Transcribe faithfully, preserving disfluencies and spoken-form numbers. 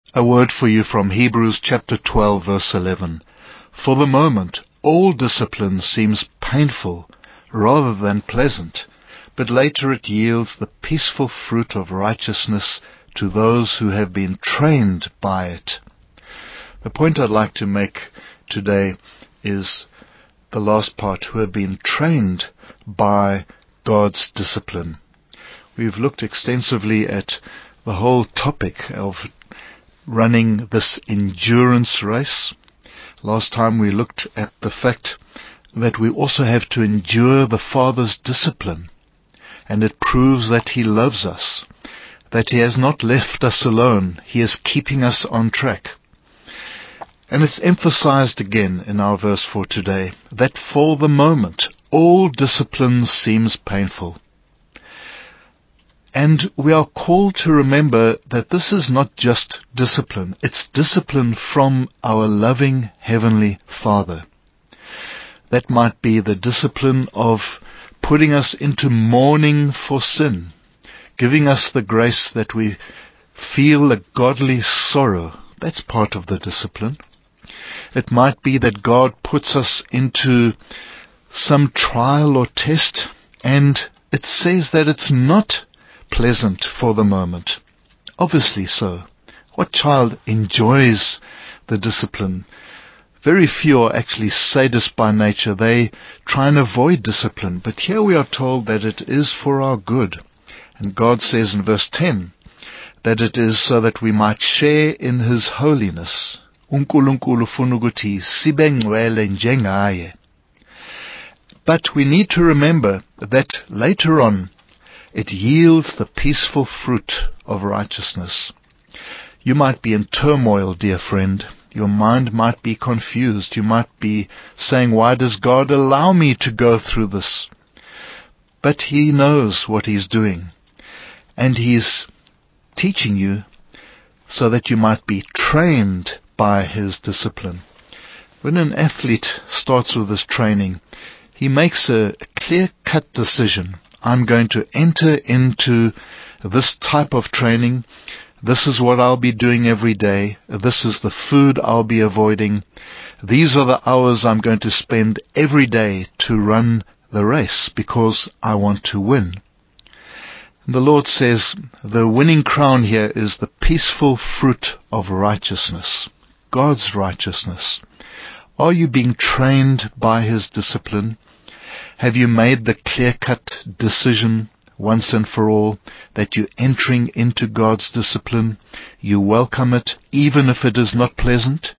A word for you from Hebrews chapter twelve verse eleven. For the moment, all discipline seems painful rather than pleasant, but later it yields the peaceful fruit of righteousness to those who have been trained by it. The point I'd like to make today is the last part, who have been trained by God's discipline. We've looked extensively at the whole topic of running this endurance race. Last time we looked at the fact that we also have to endure the Father's discipline, and it proves that He loves us, that He has not left us alone. He is keeping us on track. And it's emphasized again in our verse for today, that for the moment, all discipline seems painful. And we are called to remember that this is not just discipline, it's discipline from our loving Heavenly Father. That might be the discipline of putting us into mourning for sin, giving us the grace that we feel a godly sorrow. That's part of the discipline. It might be that God puts us into some trial or test, and it says that it's not pleasant for the moment. Obviously so. What child enjoys the discipline? Very few are actually sadists by nature. They try and avoid discipline. But here we are told that it is for our good. And God says in verse ten that it is so that we might share in His holiness. uNkulunkulu ufuna ukuthi sibe ngcwele njengaye. But we need to remember that later on it yields the peaceful fruit of righteousness. You might be in turmoil, dear friend. Your mind might be confused. You might be saying, why does God allow me to go through this? But He knows what He's doing. And He's teaching you so that you might be trained by His discipline. When an athlete starts with this training, he makes a clear-cut decision. I'm going to enter into this type of training. This is what I'll be doing every day. This is the food I'll be avoiding. These are the hours I'm going to spend every day to run the race because I want to win. And the Lord says the winning crown here is the peaceful fruit of righteousness, God's righteousness. Are you being trained by His discipline? Have you made the clear-cut decision once and for all that you're entering into God's discipline? You welcome it even if it is not pleasant?